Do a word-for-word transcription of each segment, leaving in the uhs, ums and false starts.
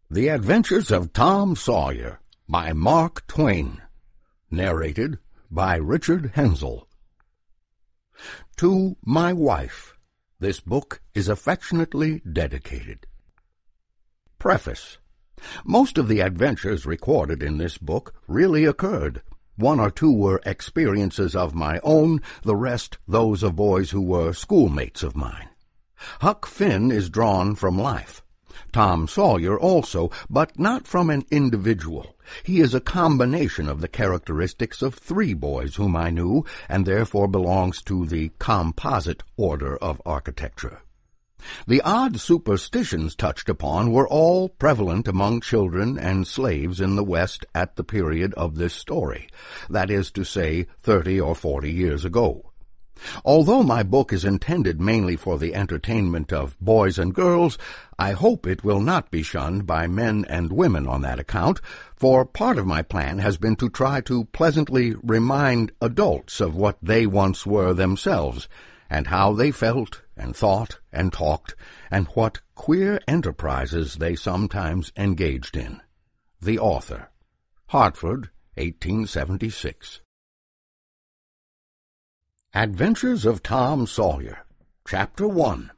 The Adventures of Tom Sawyer by Mark Twain. Narrated by Richard Hensel. To my wife, this book is affectionately dedicated. Preface. Most of the adventures recorded in this book really occurred. One or two were experiences of my own, the rest those of boys who were schoolmates of mine. Huck Finn is drawn from life. Tom Sawyer also, but not from an individual. He is a combination of the characteristics of three boys whom I knew, and therefore belongs to the composite order of architecture. The odd superstitions touched upon were all prevalent among children and slaves in the West at the period of this story, that is to say, thirty or forty years ago. Although my book is intended mainly for the entertainment of boys and girls, I hope it will not be shunned by men and women on that account, for part of my plan has been to try to pleasantly remind adults of what they once were themselves, and how they felt and thought and talked, and what queer enterprises they sometimes engaged in. The Author. Hartford, eighteen seventy-six. Adventures of Tom Sawyer, Chapter one.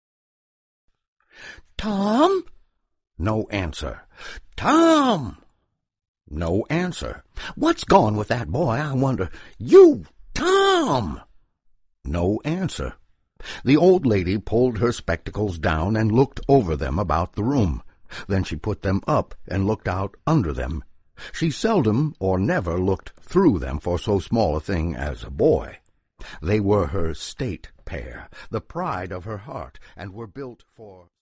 Tom? No answer. Tom? No answer. What's gone with that boy, I wonder? You, Tom? No answer. The old lady pulled her spectacles down and looked over them about the room. Then she put them up and looked out under them. She seldom or never looked through them for so small a thing as a boy. They were her state pair, the pride of her heart, and were built for